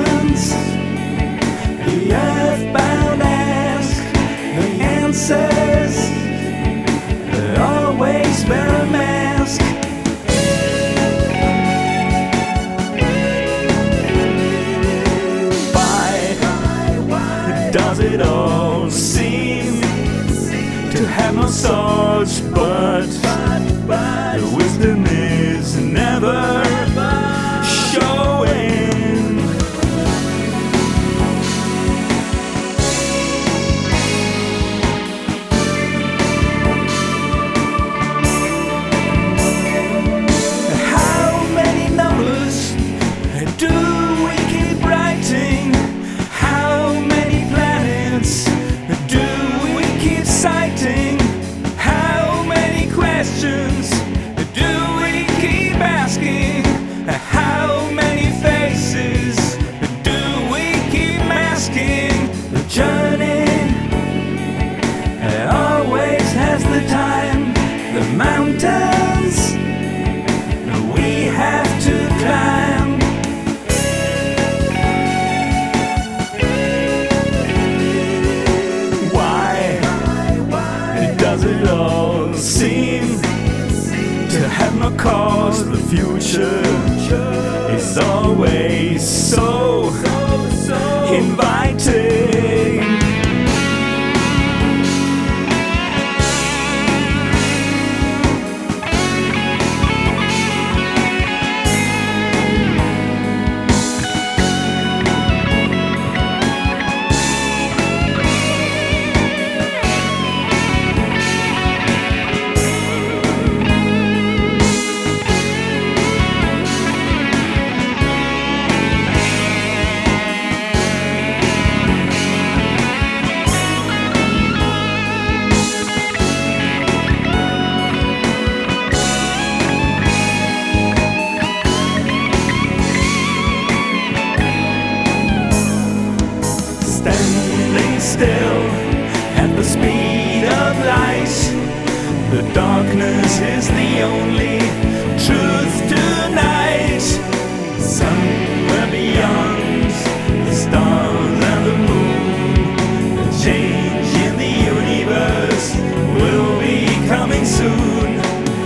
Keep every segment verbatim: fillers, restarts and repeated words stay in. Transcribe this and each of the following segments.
questions the earthbound ask, the answers always wear a mask. Why does it all seem to have no source, but the wisdom is never showing? How many numbers do we keep writing? How many planets do we keep citing? How many questions do we keep asking? How many faces do we keep masking? The journey always has the time, the mountains we have to climb. Why does it all seem to have no cause? The future is always so inviting. Standing still at the speed of light, the darkness is the only truth tonight. Somewhere beyond the stars and the moon, a change in the universe will be coming soon.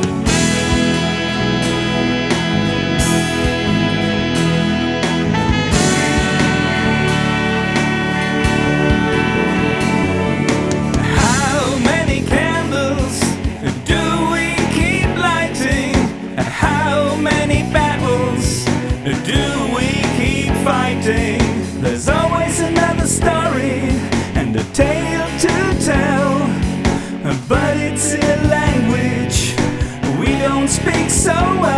Do we keep fighting? There's always another story and a tale to tell, but it's a language we don't speak so well.